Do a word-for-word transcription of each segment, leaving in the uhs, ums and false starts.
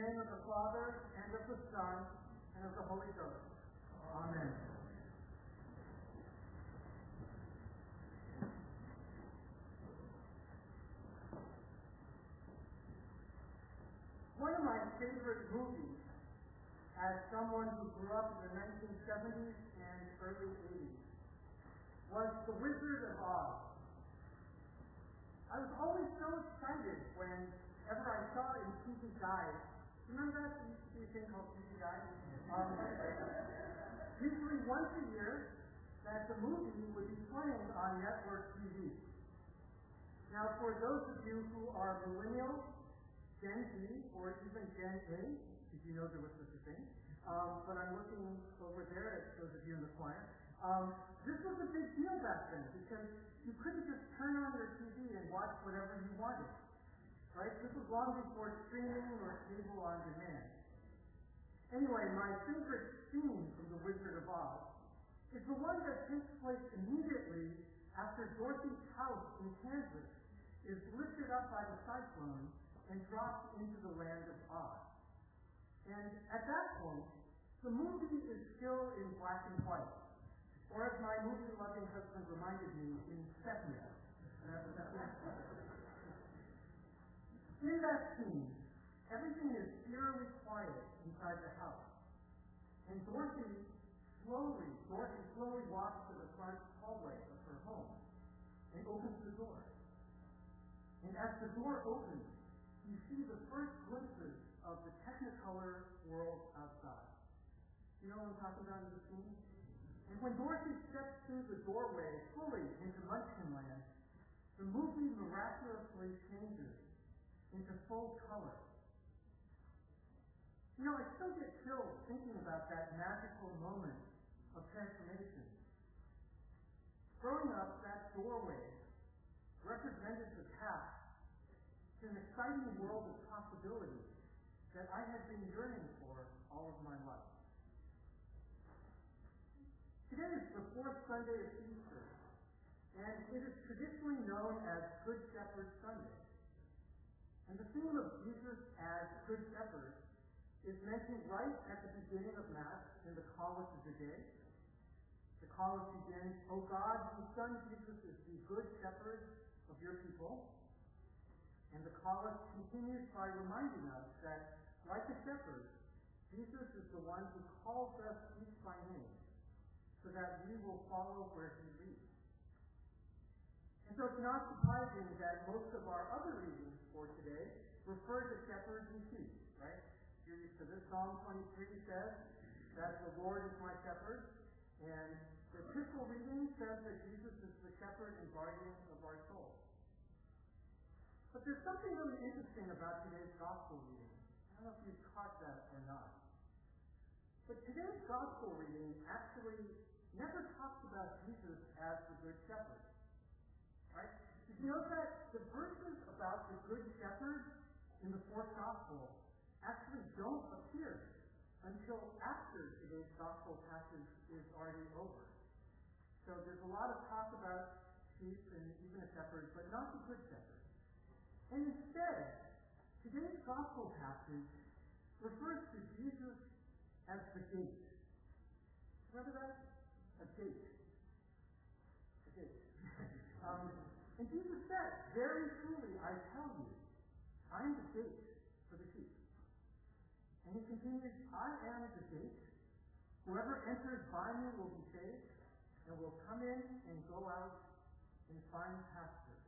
name of the Father, and of the Son, and of the Holy Ghost. Amen. One of my favorite movies, as someone who grew up in the nineteen seventies and early eighties, was The Wizard of Oz. I was always so excited whenever I saw it in T V Guide. Remember that? There used to be a thing called T V Guide. Um, usually once a year, that the movie would be playing on network T V. Now, for those of you who are millennials, Gen Z, or even Gen A, did you know there was such a thing? Um, but I'm looking over there at those of you in the choir. Um, this was a big deal back then because you couldn't just turn on your T V and watch whatever you wanted. Right? This was long before streaming or cable on demand. Anyway, my favorite scene from The Wizard of Oz is the one that takes place immediately after Dorothy's house in Kansas is lifted up by the cyclone and dropped into the land of Oz. And at that point, the movie is still in black and white, or as my movie-loving husband reminded me, in sepia. In that scene, everything is eerily quiet inside the house, and Dorothy slowly, Dorothy slowly walks to the front hallway of her home and opens the door. And as the door opens, you see the first glimpses of the Technicolor world outside. You know what I'm talking about in the scene? And when Dorothy steps through the doorway fully into Munchkinland, the movie miraculously changes into full color. You know, I still get chills thinking about that magical moment of transformation. Growing up, that doorway represented the path to an exciting world of possibilities that I had been yearning for all of my life. Today is the fourth Sunday of Easter, and it is traditionally known as Good Shepherd Sunday. And the theme of Jesus as Good Shepherd is mentioned right at the beginning of Mass in the Collect of the Day. The Collect begins, "O God, whose Son Jesus is the Good Shepherd of your people." And the Collect continues by reminding us that, like a shepherd, Jesus is the one who calls us each by name, so that we will follow where he leads. And so it's not surprising that most of our other readings for today refer to shepherds and sheep, right? You're used to this. Psalm twenty-three says that the Lord is my shepherd, and the epistle reading says that Jesus is the shepherd and guardian of our souls. But there's something really interesting about today's gospel reading. I don't know if you've caught that or not. But today's gospel reading actually never talks about Jesus as the Good Shepherd. Right? Did you know that the verses about the Good Shepherd in the fourth gospel actually don't appear until after today's gospel passage is already over? So there's a lot of talk about sheep and even a shepherd, but not the Good Shepherd. And instead, today's gospel passage refers to Jesus as the gate. Remember that? A gate. A gate. um, and Jesus said, "Very truly I tell you, I am the gate for the sheep." And he continues, "I am the gate. Whoever enters by me will be saved, and will come in and go out and find pasture."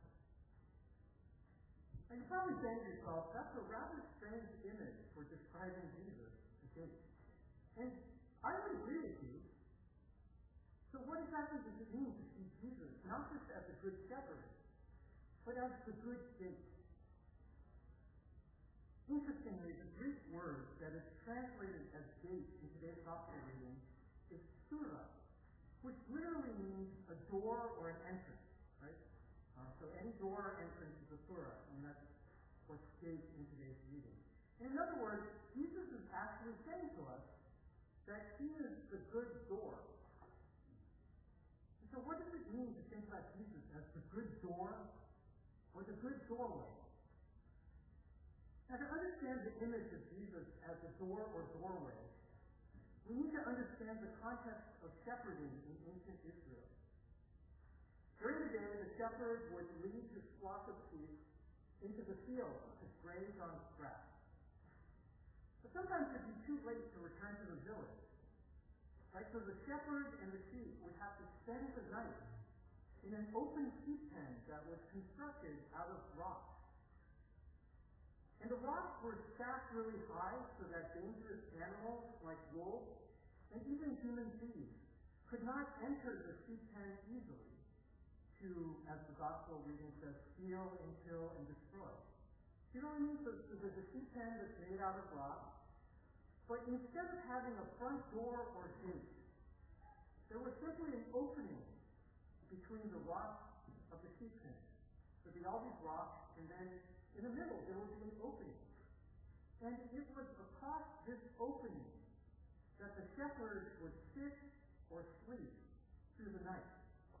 And you're probably saying to yourself, that's a rather strange image for describing Jesus, the gate. And I would agree with you. So what exactly does it mean to see Jesus, not just as a good shepherd, but as the good gate? Interestingly, the Greek word that is translated as gate in today's gospel reading is sura, which literally means a door or an entrance, right? Uh, so any door or entrance is a sura, and that's what's gate in today's reading. And in other words, Jesus is actually saying to us that he is the good door. And so what does it mean to think about Jesus as the good door or the good doorway? Now, to understand the image of Jesus Jesus as a door or doorway, we need to understand the context of shepherding in ancient Israel. During the day, the shepherd would lead his flock of sheep into the field to graze on grass. But sometimes it'd be too late to return to the village. Right? So the shepherd and the sheep would have to spend the night in an open sheep pen that was constructed out of rocks. And the rocks were stacked really high so that dangerous animals like wolves and even human thieves could not enter the sheep pen easily to, as the gospel reading says, steal and kill and destroy. You know what I mean? So, so there's a sheep pen that's made out of rock, but instead of having a front door or gate, there was simply an opening between the rocks of the sheep pen. There'd be all these rocks, and then in the middle there would be an opening. And it was across this opening that the shepherd would sit or sleep through the night.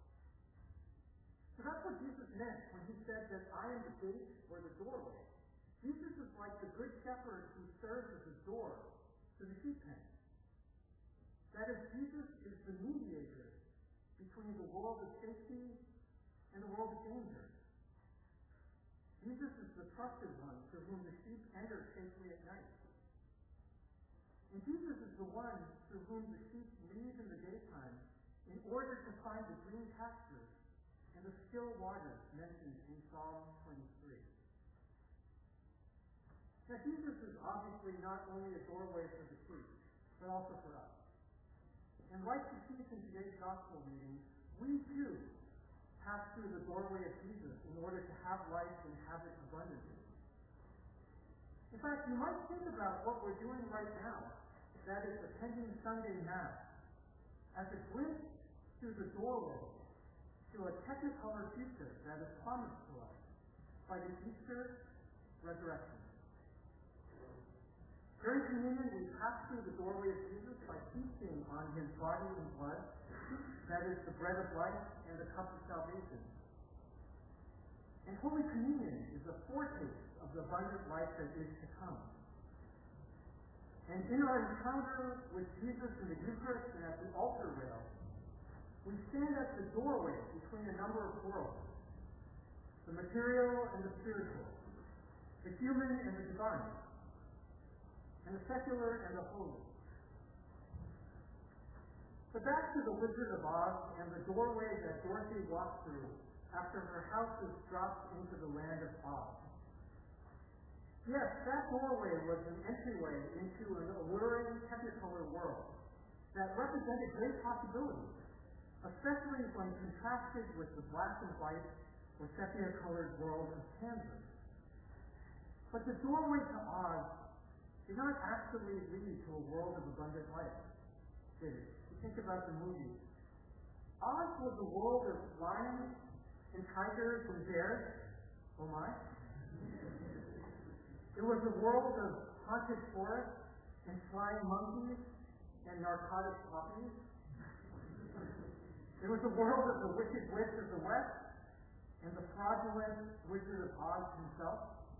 So that's what Jesus meant when he said that I am the gate or the doorway. Jesus is like the good shepherd who serves as a door to the sheep pen. That is, Jesus is the mediator between the world of safety and the world of danger. Jesus is the trusted one through whom the sheep enter safely at night. And Jesus is the one through whom the sheep leave in the daytime in order to find the green pastures and the still waters mentioned in Psalm twenty-three. Now, Jesus is obviously not only a doorway for the sheep, but also for us. And like the sheep in today's gospel reading, we too pass through the doorway of Jesus in order to have life and have it abundantly. In fact, you might think about what we're doing right now, that is attending Sunday Mass, as a glimpse through the doorway to a technicolor future that is promised to us by the Easter resurrection. During communion, we pass through the doorway of Jesus by feasting on his body and blood, that is the bread of life and the cup of salvation. And Holy Communion is a foretaste of the abundant life that is to come. And in our encounter with Jesus in the Eucharist and at the altar rail, we stand at the doorway between a number of worlds, the material and the spiritual, the human and the divine, and the secular and the holy. But back to the Wizard of Oz and the doorway that Dorothy walked through after her house was dropped into the land of Oz. Yes, that doorway was an entryway into an alluring technicolor world that represented great possibilities, especially when contrasted with the black and white or sepia-colored world of Kansas. But the doorway to Oz did not actually lead to a world of abundant life, did it? You think about the movie. Oz was a world of lions and tigers and bears. Oh my. It was a world of haunted forests and flying monkeys and narcotic poppies. It was a world of the wicked witch of the West and the fraudulent Wizard of Oz himself.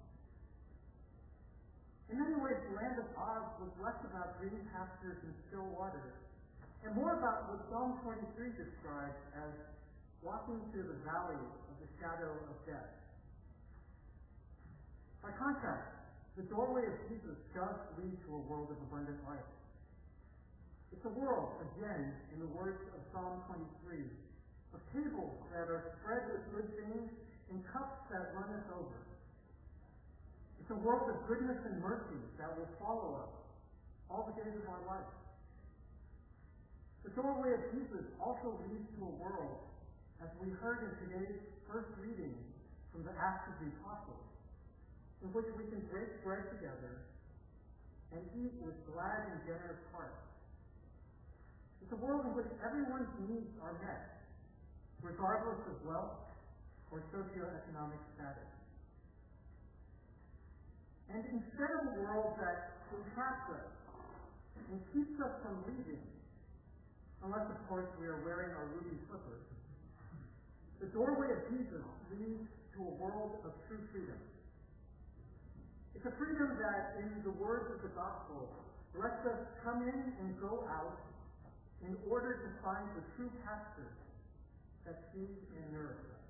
In many ways, the land of Oz was less about green pastures and still waters, and more about what Psalm twenty-three describes as walking through the valley of the shadow of death. By contrast, the doorway of Jesus does lead to a world of abundant life. It's a world, again, in the words of Psalm twenty-three, of tables that are spread with good things and cups that runneth over. It's a world of goodness and mercy that will follow us all the days of our life. The doorway of Jesus also leads to a world, as we heard in today's first reading from the Acts of the Apostles, in which we can break bread together and eat with glad and generous hearts. It's a world in which everyone's needs are met, regardless of wealth or socioeconomic status. And instead of a world that entraps us and keeps us from leaving, unless, of course, we are wearing our ruby slippers, the doorway of Jesus leads to a world of true freedom. It's a freedom that, in the words of the gospel, lets us come in and go out in order to find the true pasture that feeds and nourishes us.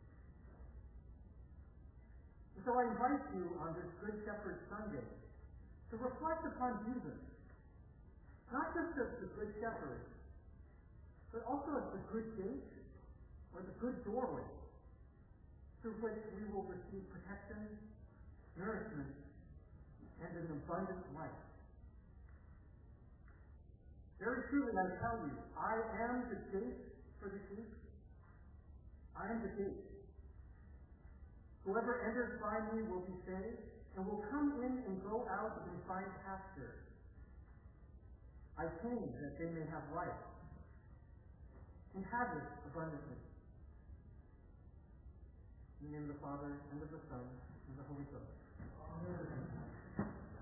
And so I invite you on this Good Shepherd Sunday to reflect upon Jesus, not just as the Good Shepherd, but also as the good gate or the good doorway through which we will receive protection, nourishment, and an abundant life. Very truly, I tell you, I am the gate for the sheep. I am the gate. Whoever enters by me will be saved, and will come in and go out and find pasture. I came that they may have life, and have it abundantly. In the name of the Father, and of the Son, and of the Holy Ghost. Amen.